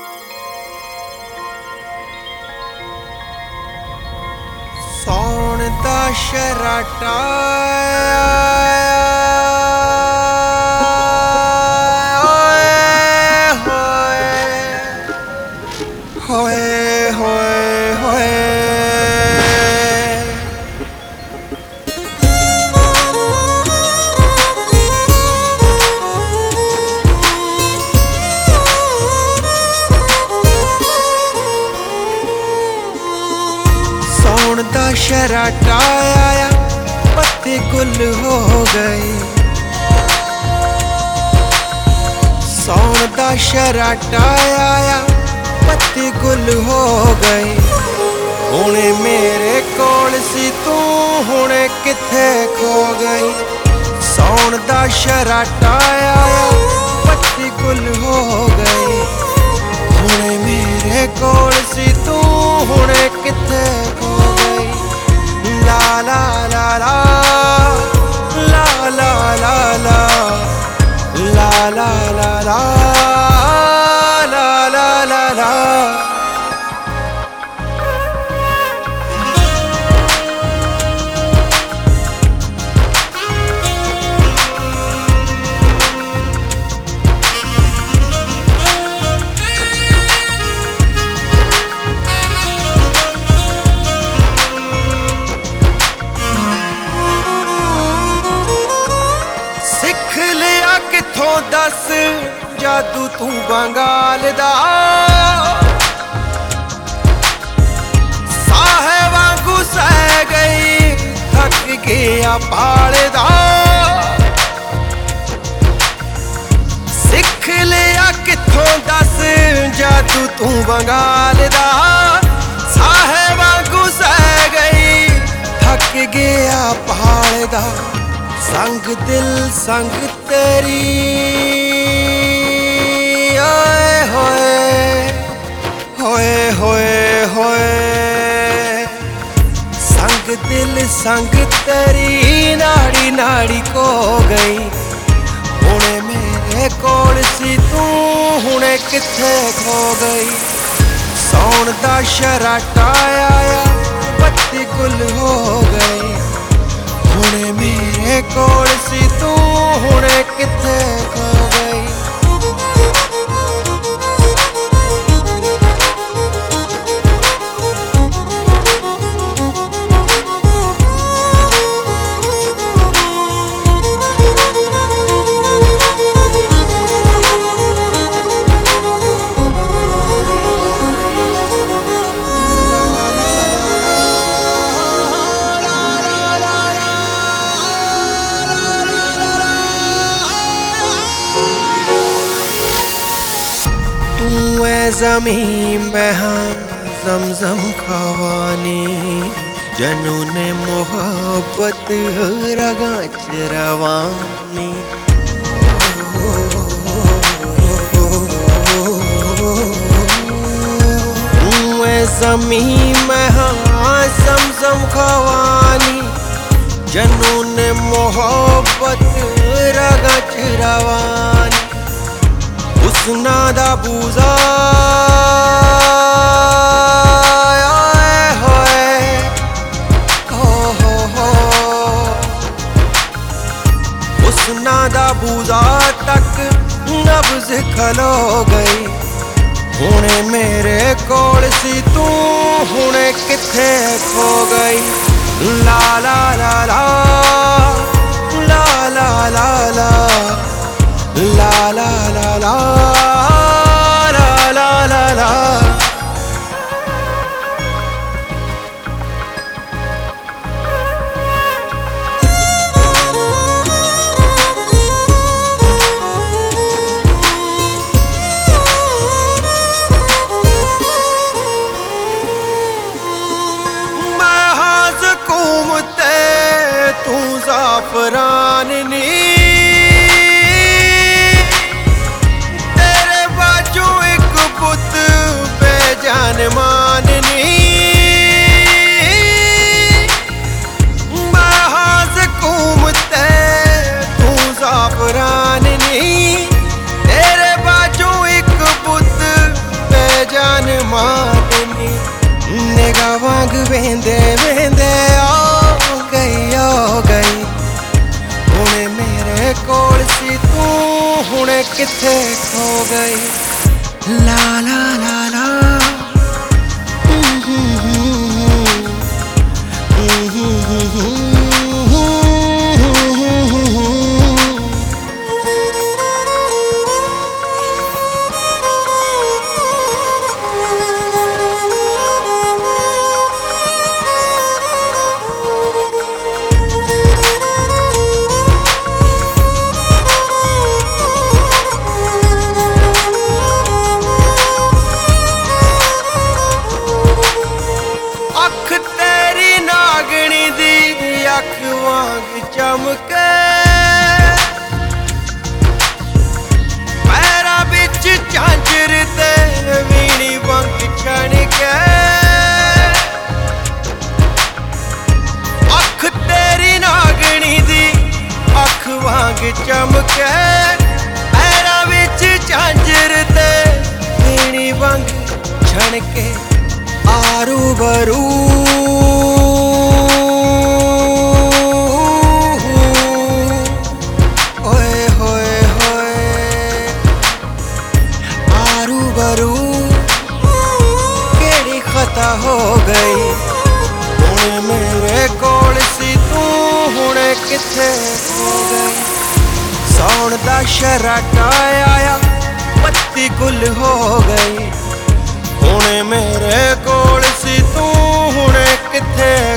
सौण दा शराटा होए होए होए सौण दा शराटा आया पत्ते गुल हो गए। सौण दा शराटा आया पत्ते गुल हो गए। हुणे मेरे कोल सी तू हुणे किथे खो गई। सौण दा शराटा आया पत्ते गुल हो गए। हुणे मेरे कोल सी तू हुणे किथे खो गई। ला ला ला ला ला ला ला ला ला ला ला ला ला ला ला ला। सिख लिया किथों दस जादू तू बंगाल दा। साहे वांगू सह गई थक गया पालदा। सिख लिया किथों दस जादू तू बंगाल दा। साहे वांगू सह गई थक गया पालदा। संग दिल संग तेरी आए होए होए होए होए। संग दिल संग तेरी नाड़ी नाड़ी को गई। हुणे मेरे कोल सी तू हुणे किथे खो गई। सौण दा शराटा आया पत्ते गुल हो गए। हुणे मेरे कोल सी तू हुणे किथे खो गई। तू है ज़मीं मैं हाँ ज़मज़म खवानी। जनून मोहब्बत रगां च रवानी। तू है ज़मीं मैं हाँ ज़मज़म खवानी। जनून मोहब्बत रगां च रवानी। हुस्ना दा बूज़ा आए होए हो। हुस्ना दा बूज़ा तक नब्ज़ खलो गई। हुणे मेरे कोल सी तू हुणे किथे खो गई। ला ला ला ला ला ला ला ला ला ला ला ला ला ला ला ला। मैं हाज़ घूमते तू ज़ाफ़रान नी। माननी मैं हाज़ घूमते तू ज़ाफ़रान नी। तेरे बाजू एक बुत वेंदे वेंदे ओ गई हुणे मेरे कोल सी तू हुणे किथे खो गई ला ला ला ला अख वांग चमके पैरां बिच झांझर ते वीणी वांग छणके अख तेरी नागणी दी अख वांग चमके पैरां बिच झांझर ते वीणी वांग छणके आरू बरू हो गई हुणे मेरे कोल सी तू हुणे किथे खो गई सौण दा शराटा आया पत्ती गुल हो गई हुणे मेरे कोल सी तू हुणे किथे